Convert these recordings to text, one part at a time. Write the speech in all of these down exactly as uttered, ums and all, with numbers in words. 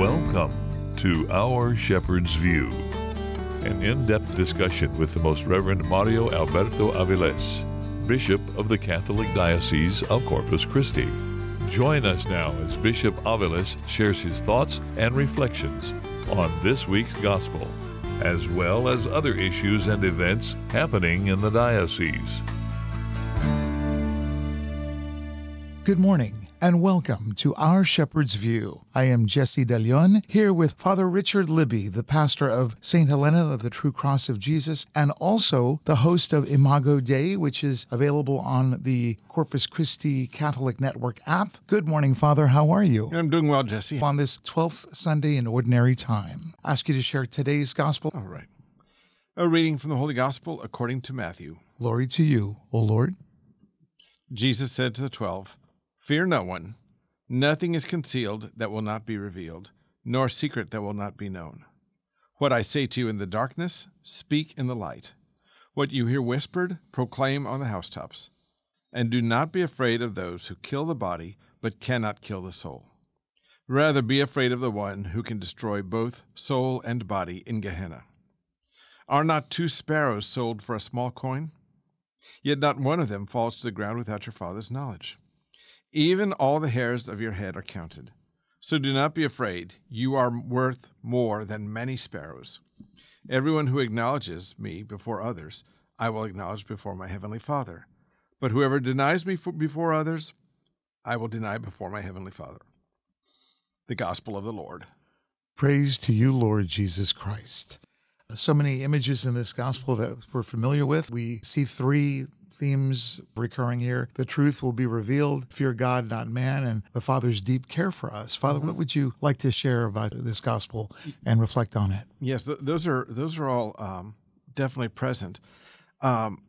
Welcome to Our Shepherd's View, an in-depth discussion with the Most Reverend Mario Alberto Aviles, Bishop of the Catholic Diocese of Corpus Christi. Join us now as Bishop Aviles shares his thoughts and reflections on this week's Gospel, as well as other issues and events happening in the diocese. Good morning and welcome to Our Shepherd's View. I am Jesse De Leon, here with Father Richard Libby, the pastor of Saint Helena of the True Cross of Jesus, and also the host of Imago Dei, which is available on the Corpus Christi Catholic Network app. Good morning, Father. How are you? I'm doing well, Jesse. On this twelfth Sunday in Ordinary Time, I ask you to share today's Gospel. All right. A reading from the Holy Gospel according to Matthew. Glory to you, O Lord. Jesus said to the twelve, "Fear no one. Nothing is concealed that will not be revealed, nor secret that will not be known. What I say to you in the darkness, speak in the light. What you hear whispered, proclaim on the housetops. And do not be afraid of those who kill the body, but cannot kill the soul. Rather be afraid of the one who can destroy both soul and body in Gehenna. Are not two sparrows sold for a small coin? Yet not one of them falls to the ground without your Father's knowledge. Even all the hairs of your head are counted. So do not be afraid. You are worth more than many sparrows. Everyone who acknowledges me before others, I will acknowledge before my heavenly Father. But whoever denies me before others, I will deny before my heavenly Father." The Gospel of the Lord. Praise to you, Lord Jesus Christ. So many images in this Gospel that we're familiar with. We see three themes recurring here. The truth will be revealed, fear God, not man, and the Father's deep care for us. Father, mm-hmm. What would you like to share about this Gospel and reflect on it? Yes, th- those are those are all um, definitely present. Um,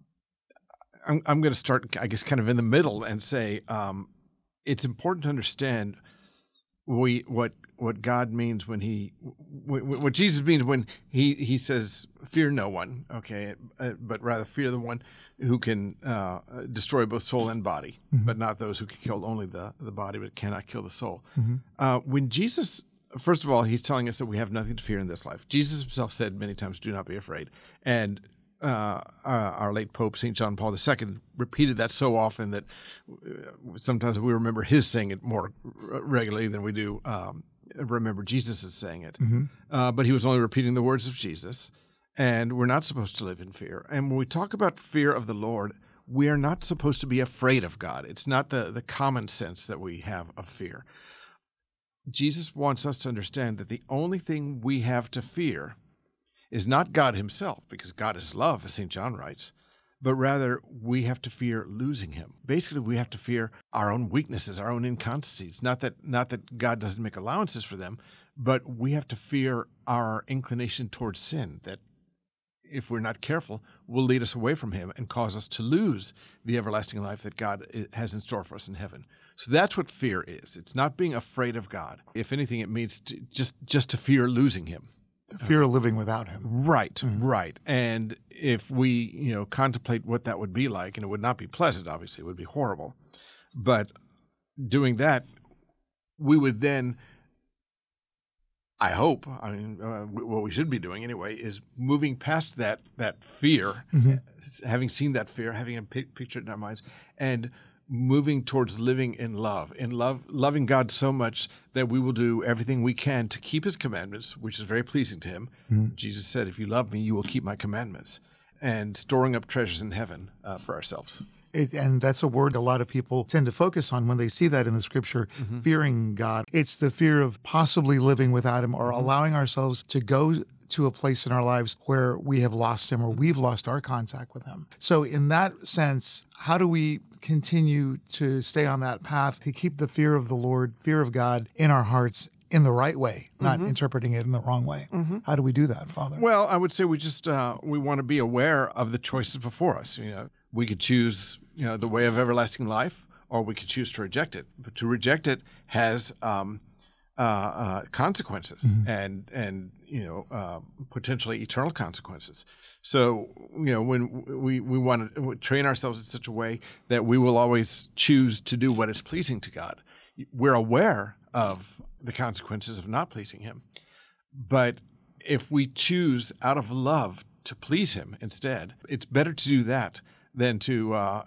I'm, I'm going to start, I guess, kind of in the middle and say um, it's important to understand we what what God means when he, what Jesus means when he, he says, "Fear no one," okay, but rather fear the one who can uh, destroy both soul and body, mm-hmm. but not those who can kill only the, the body but cannot kill the soul. Mm-hmm. Uh, when Jesus, first of all, he's telling us that we have nothing to fear in this life. Jesus himself said many times, "Do not be afraid." And Uh, uh, our late Pope, Saint John Paul the Second, repeated that so often that uh, sometimes we remember his saying it more r- regularly than we do um, remember Jesus is saying it. Mm-hmm. Uh, but he was only repeating the words of Jesus, and we're not supposed to live in fear. And when we talk about fear of the Lord, we are not supposed to be afraid of God. It's not the, the common sense that we have of fear. Jesus wants us to understand that the only thing we have to fear is not God himself, because God is love, as Saint John writes, but rather we have to fear losing him. Basically, we have to fear our own weaknesses, our own inconsistencies. Not that not that God doesn't make allowances for them, but we have to fear our inclination towards sin, that if we're not careful, will lead us away from him and cause us to lose the everlasting life that God has in store for us in heaven. So that's what fear is. It's not being afraid of God. If anything, it means to just, just to fear losing him. The fear of living without him. Right, mm-hmm. right. And if we, you know, contemplate what that would be like, and it would not be pleasant, obviously, it would be horrible. But doing that, we would then, I hope, I mean, uh, what we should be doing anyway, is moving past that that fear, mm-hmm. having seen that fear, having it p- pictured in our minds, and moving towards living in love, in love, loving God so much that we will do everything we can to keep his commandments, which is very pleasing to him. Mm-hmm. Jesus said, "If you love me, you will keep my commandments," and storing up treasures in heaven uh, for ourselves. It, and that's a word a lot of people tend to focus on when they see that in the scripture, mm-hmm. fearing God. It's the fear of possibly living without him or mm-hmm. allowing ourselves to go to a place in our lives where we have lost him or we've lost our contact with him. So in that sense, how do we continue to stay on that path to keep the fear of the Lord, fear of God in our hearts in the right way, not mm-hmm. interpreting it in the wrong way? Mm-hmm. How do we do that, Father? Well, I would say we just, uh, we want to be aware of the choices before us. You know, we could choose, you know, the way of everlasting life, or we could choose to reject it. But to reject it has um, uh, uh, consequences, mm-hmm. and and you know uh, potentially eternal consequences. So you know when we we want to train ourselves in such a way that we will always choose to do what is pleasing to God. We're aware of the consequences of not pleasing him. But if we choose out of love to please him instead, it's better to do that than to uh,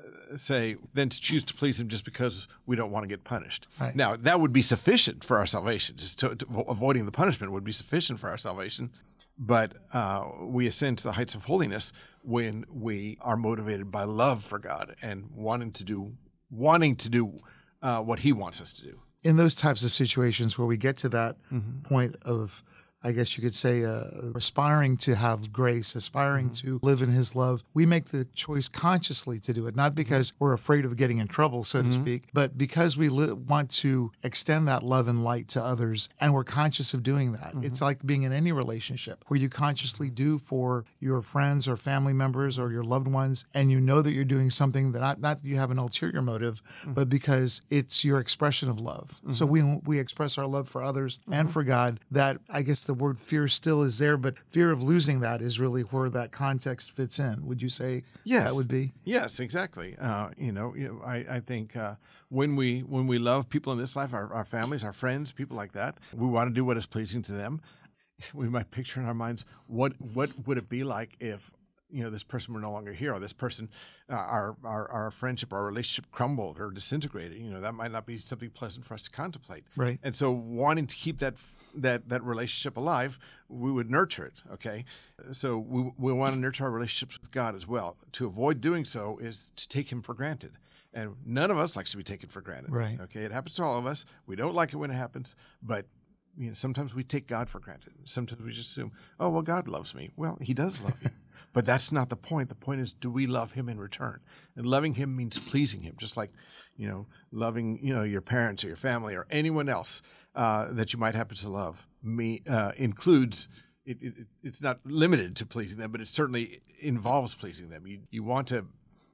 say, than to choose to please him just because we don't want to get punished. Right. Now, that would be sufficient for our salvation. Just to, to, avoiding the punishment would be sufficient for our salvation. But uh, we ascend to the heights of holiness when we are motivated by love for God and wanting to do, wanting to do uh, what he wants us to do. In those types of situations where we get to that Mm-hmm. point of, I guess you could say, uh, aspiring to have grace, aspiring Mm-hmm. to live in his love, we make the choice consciously to do it, not because we're afraid of getting in trouble, so to Mm-hmm. speak, but because we li- want to extend that love and light to others, and we're conscious of doing that. Mm-hmm. It's like being in any relationship where you consciously do for your friends or family members or your loved ones, and you know that you're doing something that not, not that you have an ulterior motive, Mm-hmm. but because it's your expression of love. So we we express our love for others and for God. That, I guess, the word fear still is there, but fear of losing that is really where that context fits in. Would you say Yes. that would be? Yes, exactly. Uh, you know, you know, I, I think uh, when we when we love people in this life, our, our families, our friends, people like that, we want to do what is pleasing to them. We might picture in our minds what what would it be like if, you know, this person were no longer here, or this person, uh, our, our our friendship, our relationship crumbled or disintegrated. You know, that might not be something pleasant for us to contemplate. Right. And so, wanting to keep that that that relationship alive, we would nurture it. Okay. So we we want to nurture our relationships with God as well. To avoid doing so is to take Him for granted, and none of us likes to be taken for granted. Right. Okay. It happens to all of us. We don't like it when it happens, but you know, sometimes we take God for granted. Sometimes we just assume, oh well, God loves me. Well, He does love you. But that's not the point. The point is, do we love him in return? And loving him means pleasing him, just like, you know, loving, you know, your parents or your family or anyone else uh, that you might happen to love. Me uh, includes, it, it, it's not limited to pleasing them, but it certainly involves pleasing them. You you want to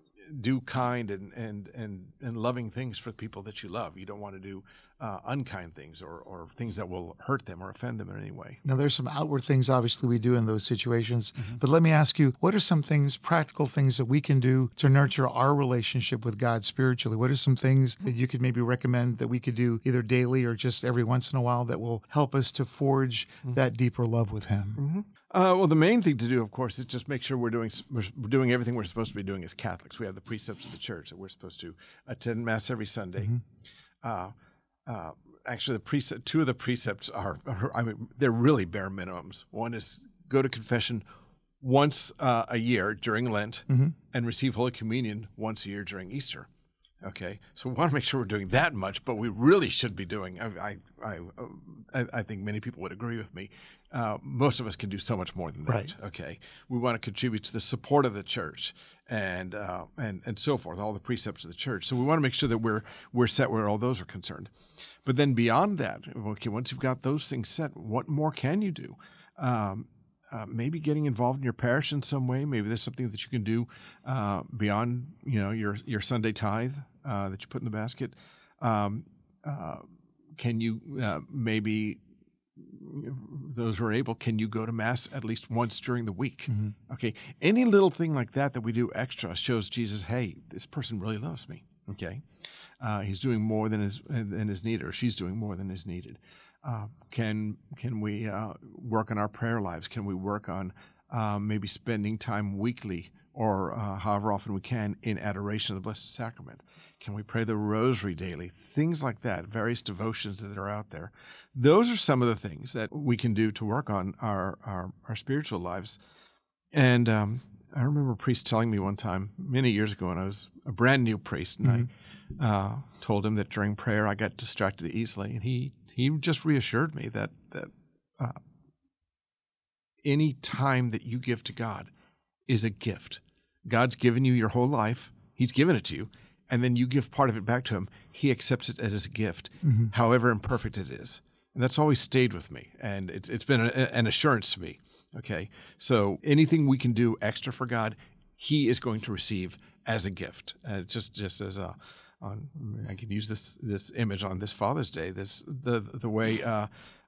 do kind and, and, and, and loving things for the people that you love. You don't want to do uh, unkind things or, or things that will hurt them or offend them in any way. Now, there's some outward things, obviously, we do in those situations. But let me ask you, what are some things, practical things that we can do to nurture our relationship with God spiritually? What are some things that you could maybe recommend that we could do either daily or just every once in a while that will help us to forge that deeper love with Him? Uh, well, the main thing to do, of course, is just make sure we're doing we're doing everything we're supposed to be doing as Catholics. We have the precepts of the Church that we're supposed to attend Mass every Sunday. Uh, uh, actually, the precept, two of the precepts are, are, I mean, they're really bare minimums. One is go to confession once uh, a year during Lent and receive Holy Communion once a year during Easter. Okay, so we want to make sure we're doing that much, but we really should be doing. I, I, I, I I think many people would agree with me. Uh, most of us can do so much more than that. Right. Okay, we want to contribute to the support of the church and uh, and and so forth, all the precepts of the church. So we want to make sure that we're we're set where all those are concerned. But then beyond that, okay, once you've got those things set, what more can you do? Um, Uh, maybe getting involved in your parish in some way. Maybe there's something that you can do uh, beyond, you know, your your Sunday tithe uh, that you put in the basket. Um, uh, can you uh, maybe, those who are able, can you go to Mass at least once during the week? Okay, any little thing like that that we do extra shows Jesus, hey, this person really loves me. Okay, uh, he's doing more than is than is needed, or she's doing more than is needed. Uh, can can we uh, work on our prayer lives? Can we work on uh, maybe spending time weekly or uh, however often we can in adoration of the Blessed Sacrament? Can we pray the Rosary daily? Things like that, various devotions that are out there. Those are some of the things that we can do to work on our, our, our spiritual lives. And um, I remember a priest telling me one time, many years ago, when I was a brand new priest, and mm-hmm. I uh, told him that during prayer I got distracted easily, and he He just reassured me that that uh, any time that you give to God is a gift. God's given you your whole life. He's given it to you. And then you give part of it back to him. He accepts it as a gift, mm-hmm. however imperfect it is. And that's always stayed with me. And it's it's been a, an assurance to me. Okay. So anything we can do extra for God, he is going to receive as a gift. Uh, just, just as a... On, I can use this this image on this Father's Day. This the the way uh,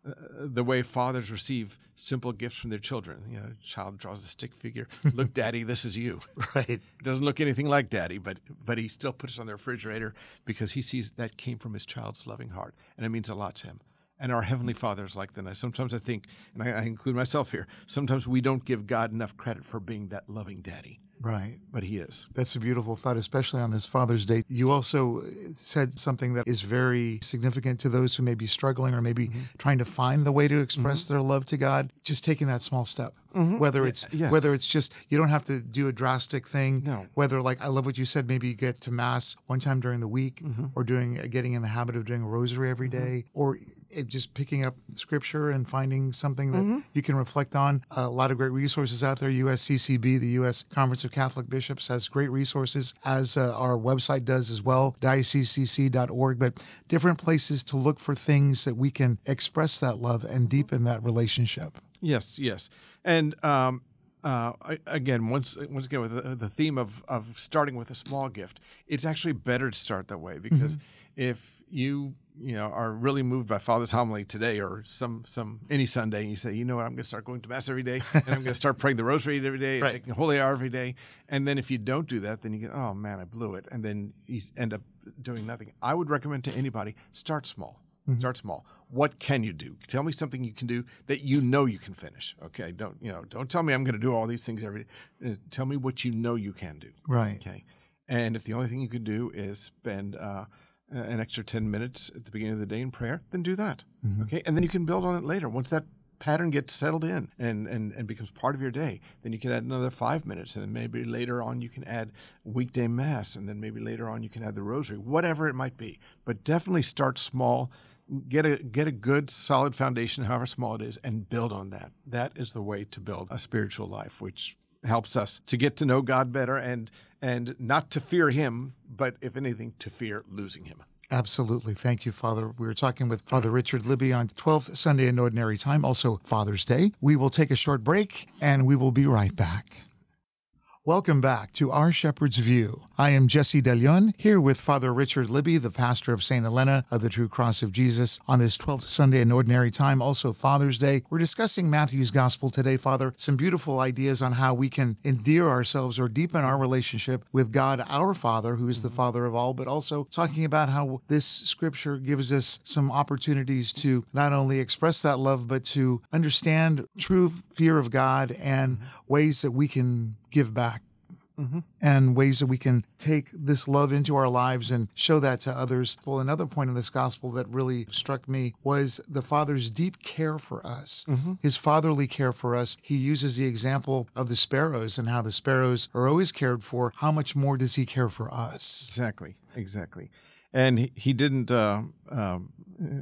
uh, the way fathers receive simple gifts from their children. You know, a child draws a stick figure. Look, Daddy, this is you. Right. It doesn't look anything like Daddy, but but he still puts it on the refrigerator because he sees that came from his child's loving heart, and it means a lot to him. And our Heavenly Father is like that. And sometimes I think, and I, I include myself here, sometimes we don't give God enough credit for being that loving daddy. Right. But he is. That's a beautiful thought, especially on this Father's Day. You also said something that is very significant to those who may be struggling or maybe mm-hmm. trying to find the way to express mm-hmm. their love to God. Just taking that small step. Mm-hmm. Whether it's yes. whether it's just, you don't have to do a drastic thing. No. Whether, like, I love what you said, maybe you get to Mass one time during the week mm-hmm. or doing getting in the habit of doing a rosary every day, mm-hmm. or it just picking up scripture and finding something that mm-hmm. you can reflect on. A lot of great resources out there. U S C C B, the U S Conference of Catholic Bishops, has great resources, as uh, our website does as well, diocese c c dot org. But different places to look for things that we can express that love and deepen that relationship. Yes, yes. And um, uh, again, once once again, with the, the theme of, of starting with a small gift, it's actually better to start that way because mm-hmm. if you you know are really moved by Father's homily today or some some any Sunday, and you say, you know what, I'm going to start going to Mass every day, and I'm going to start praying the Rosary every day, right. taking Holy Hour every day, and then if you don't do that, then you get, oh man, I blew it, and then you end up doing nothing. I would recommend to anybody, start small. Mm-hmm. Start small. What can you do? Tell me something you can do that you know you can finish. Okay, don't you know? Don't tell me I'm going to do all these things every day. Uh, tell me what you know you can do. Right. Okay. And if the only thing you can do is spend uh, an extra ten minutes at the beginning of the day in prayer, then do that. Mm-hmm. Okay, and then you can build on it later. Once that pattern gets settled in and, and, and becomes part of your day, then you can add another five minutes, and then maybe later on you can add weekday Mass, and then maybe later on you can add the Rosary, whatever it might be. But definitely start small. Get a get a good, solid foundation, however small it is, and build on that. That is the way to build a spiritual life, which helps us to get to know God better and and not to fear Him, but if anything, to fear losing Him. Absolutely. Thank you, Father. We were talking with Father Richard Libby on twelfth Sunday in Ordinary Time, also Father's Day. We will take a short break, and we will be right back. Welcome back to Our Shepherd's View. I am Jesse De Leon, here with Father Richard Libby, the pastor of Saint Helena of the True Cross of Jesus, on this twelfth Sunday in Ordinary Time, also Father's Day. We're discussing Matthew's Gospel today, Father. Some beautiful ideas on how we can endear ourselves or deepen our relationship with God, our Father, who is the Father of all, but also talking about how this scripture gives us some opportunities to not only express that love, but to understand true fear of God and ways that we can give back. Mm-hmm. And ways that we can take this love into our lives and show that to others. Well, another point in this gospel that really struck me was the Father's deep care for us, mm-hmm. his fatherly care for us. He uses the example of the sparrows and how the sparrows are always cared for. How much more does he care for us? Exactly, exactly. And he, he didn't, uh, um,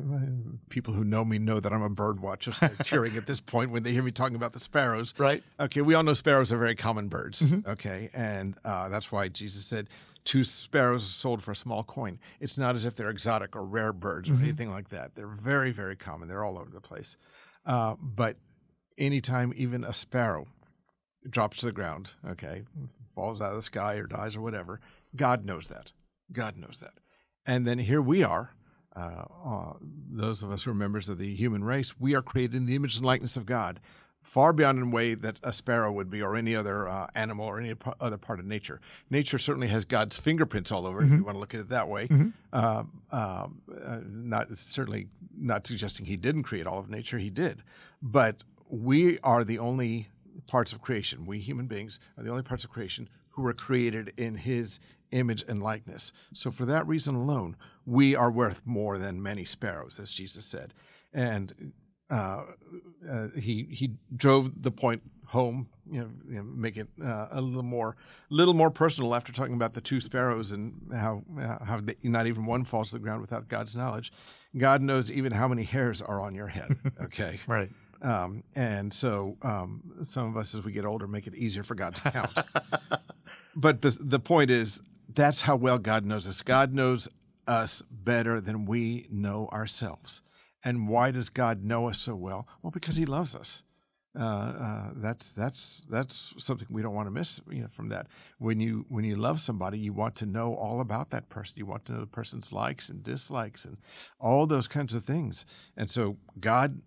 people who know me know that I'm a bird watcher, so they're cheering at this point when they hear me talking about the sparrows. Right. Okay, we all know sparrows are very common birds, mm-hmm. okay? And uh, that's why Jesus said, two sparrows are sold for a small coin. It's not as if they're exotic or rare birds or mm-hmm. anything like that. They're very, very common. They're all over the place. Uh, but anytime even a sparrow drops to the ground, okay, falls out of the sky or dies or whatever, God knows that. God knows that. And then here we are, uh, uh, those of us who are members of the human race, we are created in the image and likeness of God, far beyond in a way that a sparrow would be or any other uh, animal or any other part of nature. Nature certainly has God's fingerprints all over it, mm-hmm. if you want to look at it that way. Mm-hmm. Uh, uh, uh, not certainly not suggesting he didn't create all of nature, he did. But we are the only parts of creation, we human beings are the only parts of creation who were created in his image and likeness. So for that reason alone, we are worth more than many sparrows, as Jesus said. And uh, uh, he he drove the point home, you know, you know make it uh, a little more little more personal after talking about the two sparrows and how uh, how they, not even one falls to the ground without God's knowledge. God knows even how many hairs are on your head. Okay, right. Um, and so um, some of us, as we get older, make it easier for God to count. But the, the point is, that's how well God knows us. God knows us better than we know ourselves. And why does God know us so well? Well, because he loves us. Uh, uh, that's that's that's something we don't want to miss, you know, from that. When you when you love somebody, you want to know all about that person. You want to know the person's likes and dislikes and all those kinds of things. And so God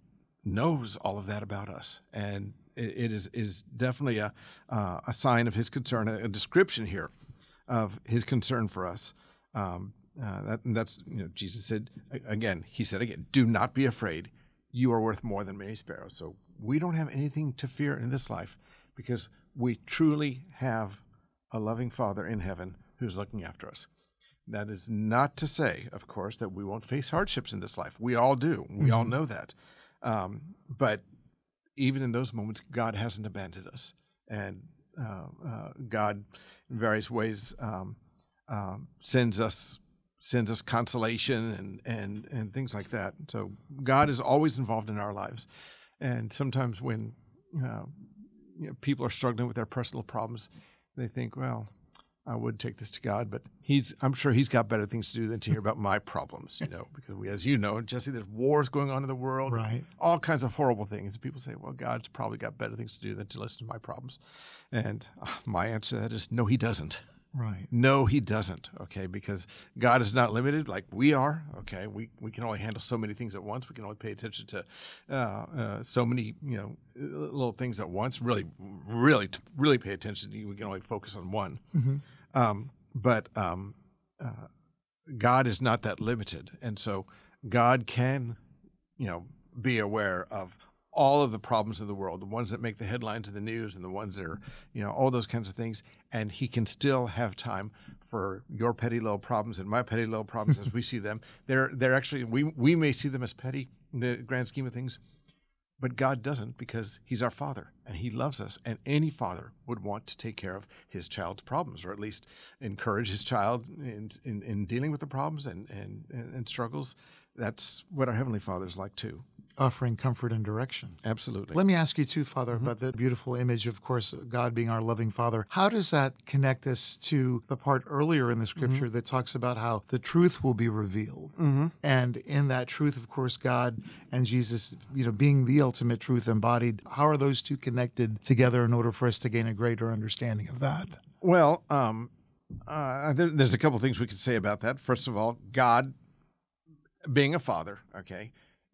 knows all of that about us, and it, it is is definitely a uh, a sign of his concern, a, a description here of his concern for us. Um, uh, that, and that's, you know, Jesus said again. He said again, "Do not be afraid. You are worth more than many sparrows." So we don't have anything to fear in this life because we truly have a loving Father in heaven who's looking after us. That is not to say, of course, that we won't face hardships in this life. We all do. We mm-hmm. all know that. Um, but even in those moments, God hasn't abandoned us. And uh, uh, God, in various ways, um, um, sends us sends us consolation and, and, and things like that. So God is always involved in our lives. And sometimes when uh, you know, people are struggling with their personal problems, they think, well, I would take this to God, but he's, I'm sure he's got better things to do than to hear about my problems, you know, because we, as you know, Jesse, there's wars going on in the world, right? All kinds of horrible things. People say, well, God's probably got better things to do than to listen to my problems. And uh, my answer to that is, no, he doesn't. Right. No, he doesn't. Okay. Because God is not limited like we are. Okay. We, we can only handle so many things at once. We can only pay attention to uh, uh, so many, you know, little things at once. Really, really, really pay attention to. We can only focus on one. Mm-hmm. Um, but um, uh, God is not that limited. And so God can, you know, be aware of all of the problems of the world, the ones that make the headlines in the news and the ones that are, you know, all those kinds of things. And he can still have time for your petty little problems and my petty little problems as we see them. They're, they're actually, we, we may see them as petty in the grand scheme of things, but God doesn't, because he's our Father and he loves us. And any father would want to take care of his child's problems, or at least encourage his child in, in, in dealing with the problems and, and, and struggles. That's what our Heavenly Father's like too. Offering comfort and direction. Absolutely. Let me ask you too, Father, mm-hmm. about the beautiful image, of course, God being our loving Father. How does that connect us to the part earlier in the Scripture mm-hmm. that talks about how the truth will be revealed? Mm-hmm. And in that truth, of course, God and Jesus, you know, being the ultimate truth embodied, how are those two connected together in order for us to gain a greater understanding of that? Well, um, uh, there, there's a couple things we could say about that. First of all, God, being a father, okay,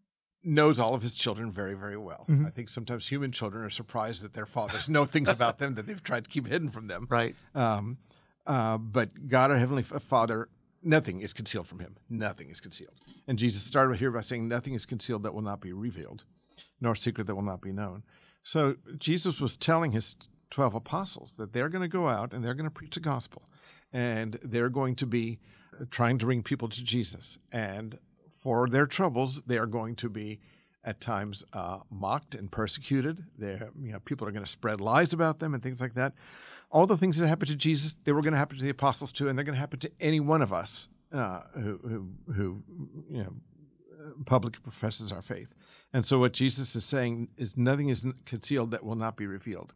knows all of his children very, very well. Mm-hmm. I think sometimes human children are surprised that their fathers know things about them that they've tried to keep hidden from them. Right. Um, uh, but God, our Heavenly Father, nothing is concealed from him. Nothing is concealed. And Jesus started here by saying, nothing is concealed that will not be revealed, nor secret that will not be known. So Jesus was telling his twelve apostles that they're going to go out and they're going to preach the gospel. And they're going to be trying to bring people to Jesus. And for their troubles, they are going to be at times uh, mocked and persecuted. They're, you know, people are going to spread lies about them and things like that. All the things that happened to Jesus, they were going to happen to the apostles too, and they're going to happen to any one of us uh, who, who, who, you know, publicly professes our faith. And so what Jesus is saying is nothing is concealed that will not be revealed.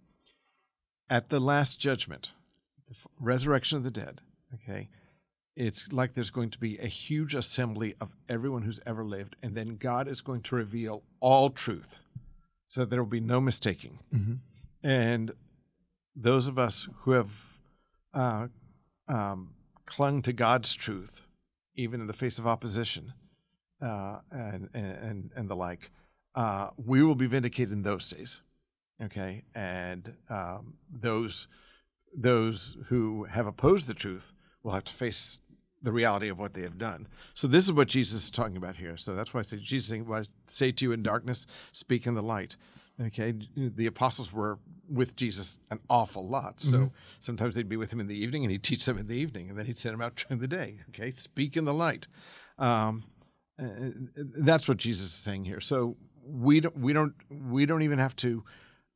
At the last judgment, the resurrection of the dead, okay, it's like there's going to be a huge assembly of everyone who's ever lived, and then God is going to reveal all truth so that there will be no mistaking. Mm-hmm. And those of us who have uh, um, clung to God's truth, even in the face of opposition uh, and, and, and the like, uh, we will be vindicated in those days, okay? And um, those, those who have opposed the truth will have to face the reality of what they have done. So this is what Jesus is talking about here. So that's why I say, Jesus saying, what I say to you in darkness, speak in the light. Okay, the apostles were with Jesus an awful lot. So mm-hmm. sometimes they'd be with him in the evening and he'd teach them in the evening, and then he'd send them out during the day. Okay, speak in the light. Um, that's what Jesus is saying here. So we don't, we don't, we don't even have to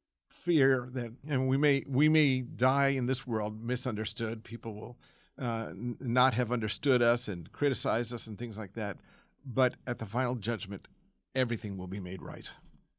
fear that, and we may, we may die in this world misunderstood. People will Uh, n- not have understood us and criticized us and things like that. But at the final judgment, everything will be made right.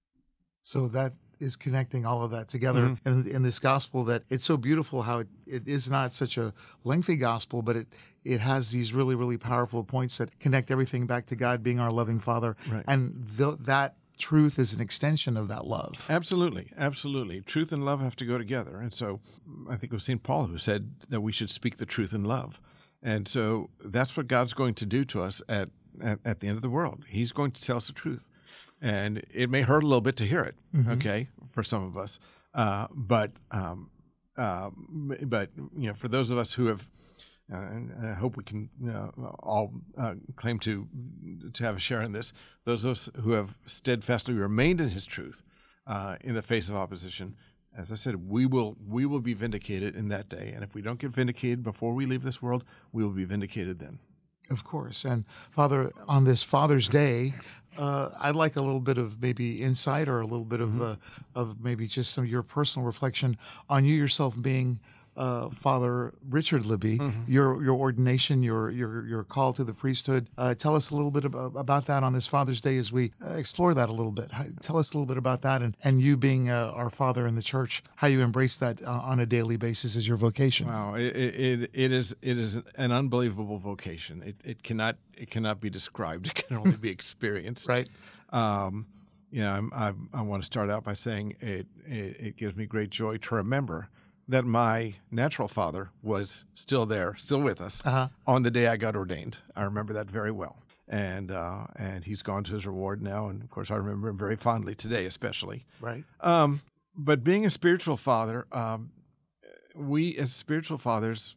So that is connecting all of that together mm-hmm. in, in this gospel, that it's so beautiful how it, it is not such a lengthy gospel, but it, it has these really, really powerful points that connect everything back to God being our loving Father. Right. And th- that truth is an extension of that love. Absolutely. Absolutely. Truth and love have to go together. And so I think it was Saint Paul who said that we should speak the truth in love. And so that's what God's going to do to us at, at, at the end of the world. He's going to tell us the truth. And it may hurt a little bit to hear it, Mhm. okay, for some of us. Uh, but, um, uh, but you know, for those of us who have, uh, and I hope we can uh, all uh, claim to to have a share in this, those of us who have steadfastly remained in his truth uh, in the face of opposition, as I said, we will we will be vindicated in that day. And if we don't get vindicated before we leave this world, we will be vindicated then. Of course. And Father, on this Father's Day, uh, I'd like a little bit of maybe insight or a little bit of uh, of maybe just some of your personal reflection on you yourself being uh, Father Richard Libby, your your ordination, your your your call to the priesthood. Uh, tell us a little bit about, about that on this Father's Day as we uh, explore that a little bit. How, tell us a little bit about that and, and you being uh, our father in the church, how you embrace that uh, on a daily basis as your vocation. Wow, it, it it is it is an unbelievable vocation. It it cannot it cannot be described. It can only be experienced. Right. Um, you know, I'm, I'm, I want to start out by saying it, it it gives me great joy to remember that my natural father was still there, still with us Uh-huh. on the day I got ordained. I remember that very well. And uh, and he's gone to his reward now. And of course, I remember him very fondly today, especially. Right. Um, but being a spiritual father, um, we as spiritual fathers,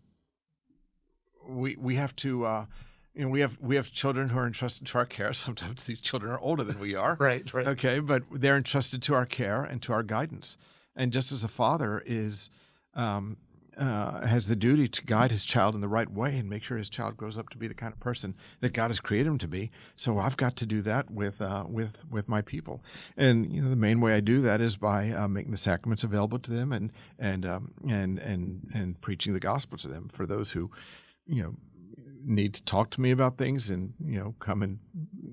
we we have to, uh, you know, we have we have children who are entrusted to our care. Sometimes these children are older than we are. Right. Right. Okay, but they're entrusted to our care and to our guidance. And just as a father is um, uh, has the duty to guide his child in the right way and make sure his child grows up to be the kind of person that God has created him to be, so I've got to do that with uh, with with my people. And you know, the main way I do that is by uh, making the sacraments available to them and and um, and and and preaching the gospel to them. For those who, you know, need to talk to me about things and you know come and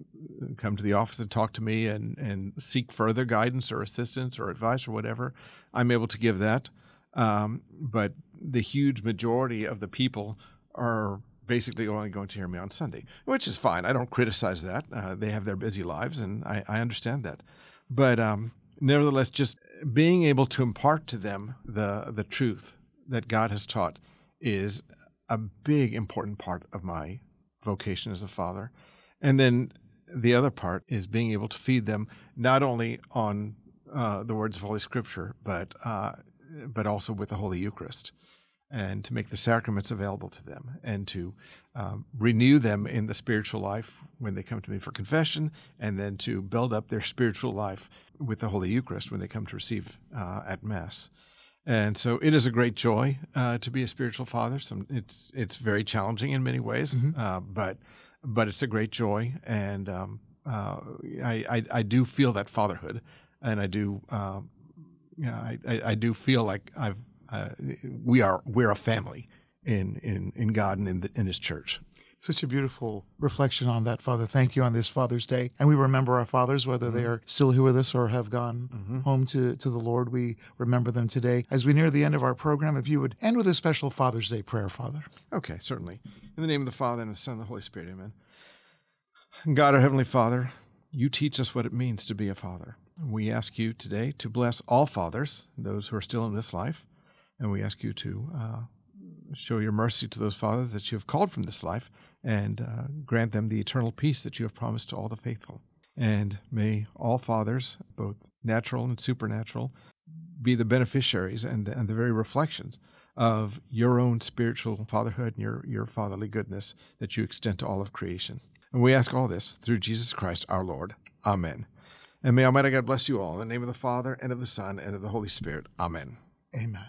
come to the office and talk to me and, and seek further guidance or assistance or advice or whatever, I'm able to give that. Um, but the huge majority of the people are basically only going to hear me on Sunday, which is fine. I don't criticize that. Uh, they have their busy lives, and I, I understand that. But um, nevertheless, just being able to impart to them the the truth that God has taught is a big, important part of my vocation as a father. And then the other part is being able to feed them not only on uh, the words of Holy Scripture, but uh, but also with the Holy Eucharist, and to make the sacraments available to them, and to um, renew them in the spiritual life when they come to me for confession, and then to build up their spiritual life with the Holy Eucharist when they come to receive uh, at Mass. And so it is a great joy uh, to be a spiritual father. Some, it's it's very challenging in many ways, Mm-hmm. uh, but but it's a great joy, and um, uh, I, I I do feel that fatherhood, and I do um, yeah I, I, I do feel like I've uh, we are we're a family in in, in God and in the, in His church. Such a beautiful reflection on that, Father. Thank you on this Father's Day. And we remember our fathers, whether they are still here with us or have gone Mm-hmm. home to, to the Lord. We remember them today. As we near the end of our program, if you would end with a special Father's Day prayer, Father. Okay, certainly. In the name of the Father, and the Son, and the Holy Spirit, amen. God, our Heavenly Father, you teach us what it means to be a father. We ask you today to bless all fathers, those who are still in this life, and we ask you to uh, show your mercy to those fathers that you have called from this life, and uh, grant them the eternal peace that you have promised to all the faithful. And may all fathers, both natural and supernatural, be the beneficiaries and, and the very reflections of your own spiritual fatherhood and your, your fatherly goodness that you extend to all of creation. And we ask all this through Jesus Christ our Lord. Amen. And may Almighty God bless you all in the name of the Father, and of the Son, and of the Holy Spirit. Amen. Amen.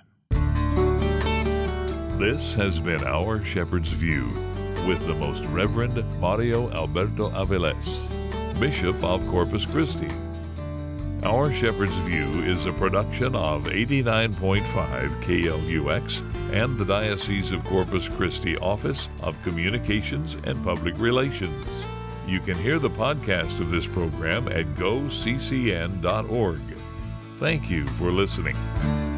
This has been Our Shepherd's View with the Most Reverend Mario Alberto Aviles, Bishop of Corpus Christi. Our Shepherd's View is a production of eighty-nine point five K L U X and the Diocese of Corpus Christi Office of Communications and Public Relations. You can hear the podcast of this program at go c c n dot org. Thank you for listening.